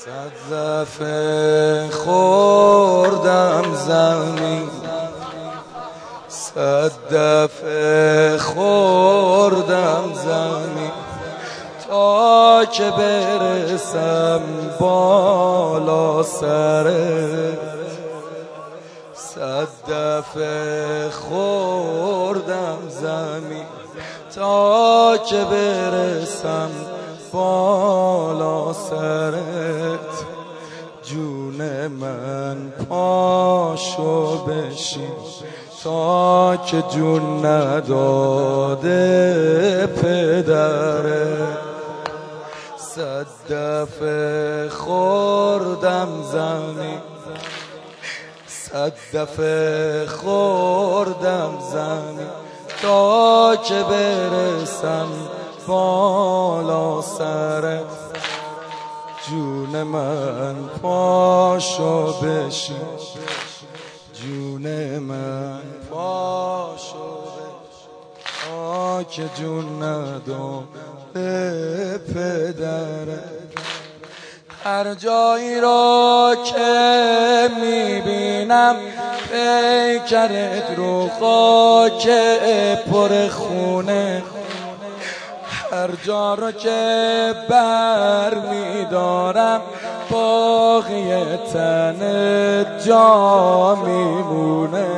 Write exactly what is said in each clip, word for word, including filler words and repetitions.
صد دفعه خوردم زمین، صد دفعه خوردم زمین تا که برسم بالا سرت. صد دفعه خوردم زمین تا که برسم بالا سرت. جون من پاشو بشین تا که جون نداده پدرت. صد دفعه خوردم زمین، صد دفعه خوردم زمین تا که برسم بالا سرت. جون من پاشو بشین، جون من پاشو بشین تا که جون نداده پدرت. هر جایی را که میبینم پیکرت رو خاک پر خونه، هر جا را که بر میدارم باقی تن جا میمونه.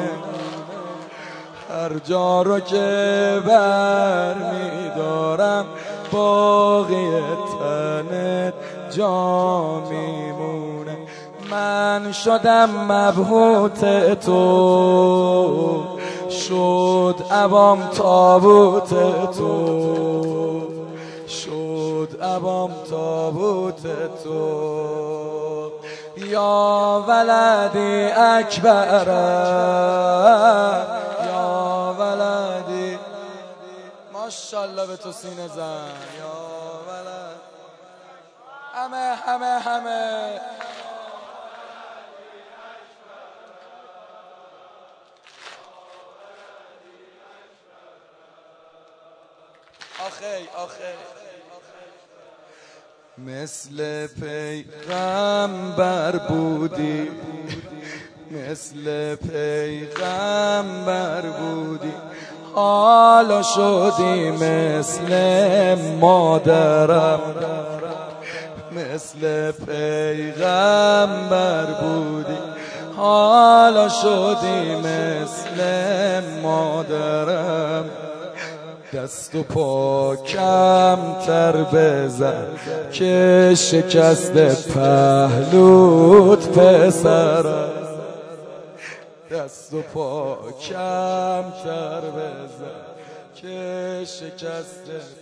هر جا را که بر میدارم باقی تن جا میمونه. من شدم مبهوت تو، شد عوام تابوت تو، شد عوام تابوت تو. یا ولدی اکبر، یا ولدی ماشاءالله به تو سینه زن. یا ولد همه همه همه آخی آخی مثل پیغمبر بودی، مثل پیغمبر بودی، حالا شدی مثل مادرم. مثل پیغمبر بودی، حالا شدی مثل مادرم. دست و پا کمتر بزن که شکست پهلوت پسرم. دست و پا کمتر بزن که شکست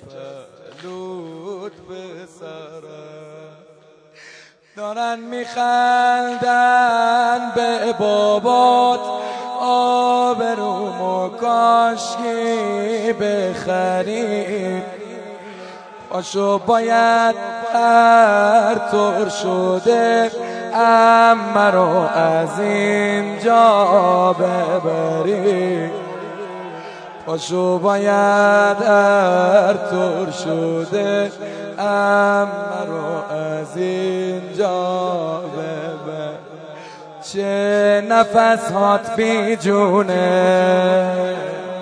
پهلوت پسرم. دارن میخندن به بابات، آبرومو کاشکی بخریم. پاشو باید هر طور شده عمه رو از اینجا ببریم. پاشو باید هر طور شده عمه رو از اینجا ببر. چه نفس هات بی جونه،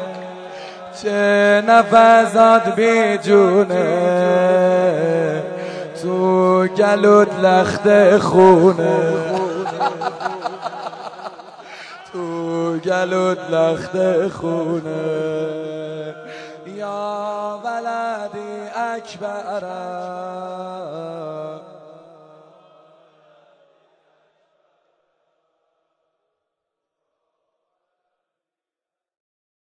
چه نفس هات بی جونه، تو گلوت لخت خونه، تو گلوت لخت خونه. یا ولدی اکبر.